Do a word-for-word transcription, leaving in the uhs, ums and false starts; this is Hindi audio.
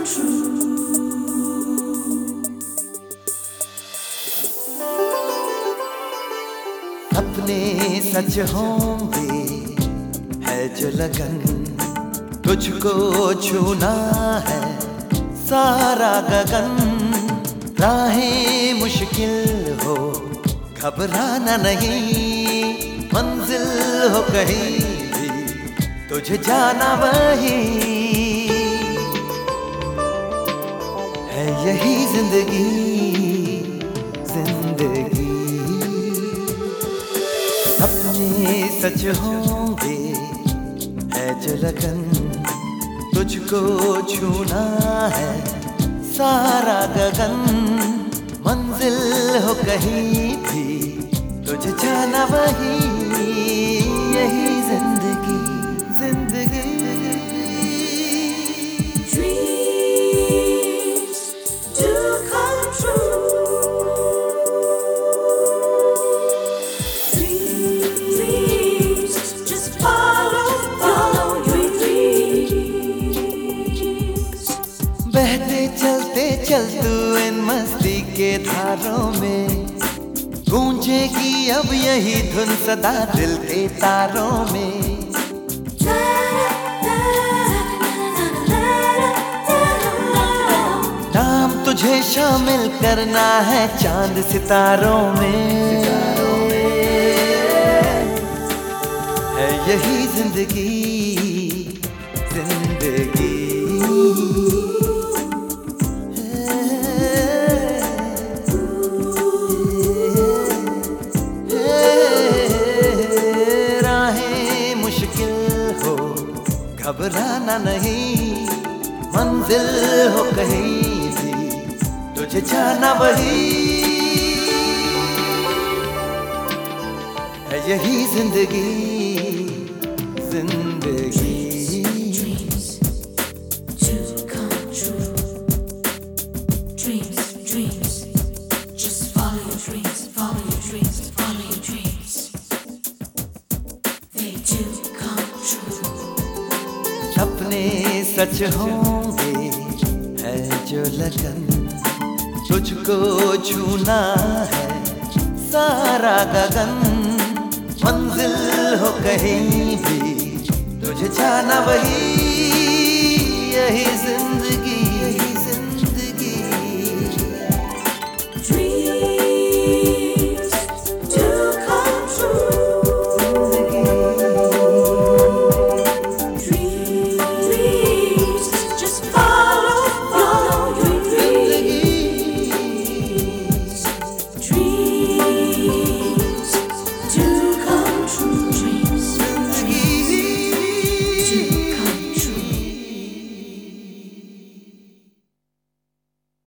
अपने सच होंगे है जो लगन, तुझको छूना है सारा गगन। राहें मुश्किल हो घबराना नहीं, मंजिल हो कहीं भी तुझे जाना वही है। यही जिंदगी जिंदगी अपने सच होंगे है जो लगन, तुझको छूना है सारा गगन। मंजिल हो कहीं भी तुझे जाना वही, यही जिंदगी जिंदगी। Dreams do come true. Dreams, just follow, follow your dreams. बहते चलते चल तू इन मस्ती के धारों में, गूंजेगी अब यही धुन सदा दिल के तारों में। नाम तुझे शामिल करना है चांद सितारों में, है यही जिंदगी जिंदगी। घबराना नहीं, मंजिल हो कहीं भी तुझे जाना वही है, यही जिंदगी जिंदगी। Dreams do come true. Dreams, dreams, just follow your dreams, follow your dreams, follow your dreams. They do come true. सपने सच होंगे है जो लगन, तुझको छूना है सारा गगन। मंजिल हो कहीं भी तुझे जाना वही, यही जिंदगी।